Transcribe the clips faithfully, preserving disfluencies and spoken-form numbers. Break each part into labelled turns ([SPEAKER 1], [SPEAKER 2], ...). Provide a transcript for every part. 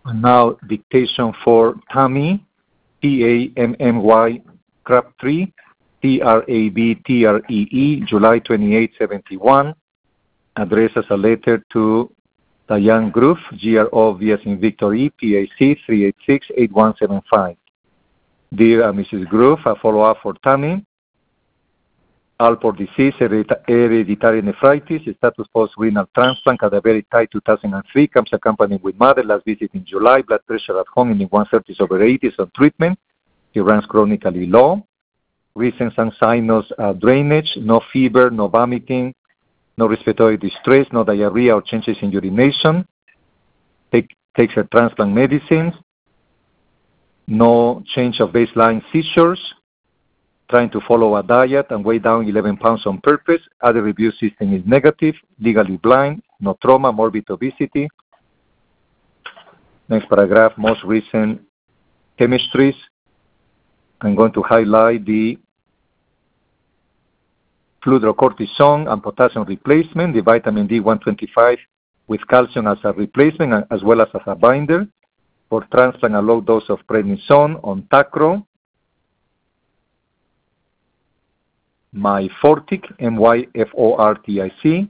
[SPEAKER 1] Now, dictation for Tammy, T A M M Y, Crabtree, T R A B T R E E, July twenty-eighth, seventy-one. Addressed as a letter to Diane Groove, G R O V as in Victor E, P A C three eight six, eight one seven five. Dear uh, Missus Groove, a follow-up for Tammy. Alport disease, hereditary nephritis, status post-renal transplant, cadaveric type two thousand three, comes accompanied with mother, last visit in July, blood pressure at home in one thirty over eighty is on treatment. He runs chronically low. Recent and sinus uh, drainage, no fever, no vomiting, no respiratory distress, no diarrhea or changes in urination. Take, takes her transplant medicines. No change of baseline seizures. Trying to follow a diet and weigh down eleven pounds on purpose. Other review system is negative, legally blind, no trauma, morbid obesity. Next paragraph, most recent chemistries. I'm going to highlight the fludrocortisone and potassium replacement, the vitamin D one twenty-five with calcium as a replacement as well as as a binder. For transplant, a low dose of prednisone on Tacro. Myfortic, M Y F O R T I C.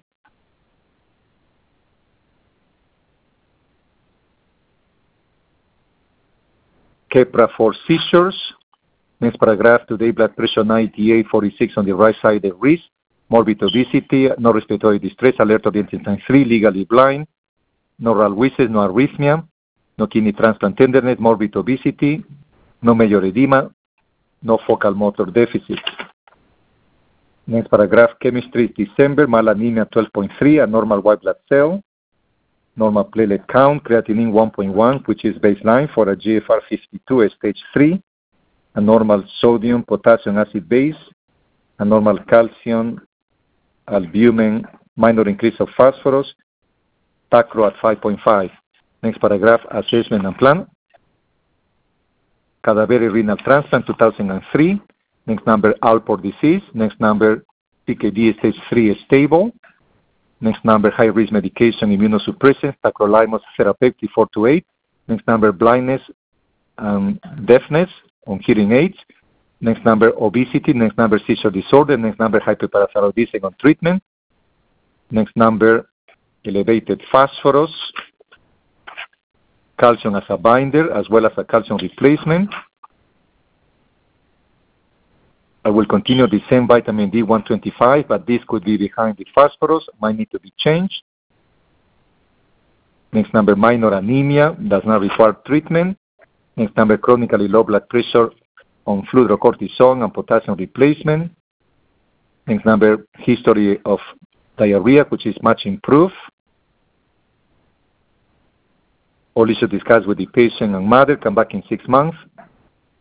[SPEAKER 1] Keppra for seizures. Next paragraph, today blood pressure ninety-eight forty-six on the right side of the wrist. Morbid obesity, no respiratory distress, alert oriented time three, legally blind. No oral wheezes, no arrhythmia. No kidney transplant tenderness, morbid obesity. No major edema. No focal motor deficit. Next paragraph, chemistry is December, malanemia twelve point three, a normal white blood cell, normal platelet count, creatinine one point one, which is baseline for a G F R fifty-two, stage three, a normal sodium, potassium acid base, a normal calcium, albumin, minor increase of phosphorus, Tacro at five point five. Next paragraph, assessment and plan. Cadaveric renal transplant two thousand three. Next number, Alport disease. Next number, C K D stage three stable. Next number, high-risk medication, immunosuppressants, tacrolimus therapeutic four to eight. Next number, blindness and deafness on hearing aids. Next number, obesity. Next number, seizure disorder. Next number, hyperparathyroidism on treatment. Next number, elevated phosphorus, calcium as a binder, as well as a calcium replacement. I will continue the same vitamin D one twenty-five, but this could be behind the phosphorus, might need to be changed. Next number, minor anemia, does not require treatment. Next number, chronically low blood pressure on fludrocortisone and potassium replacement. Next number, history of diarrhea, which is much improved. All issues discussed with the patient and mother, come back in six months.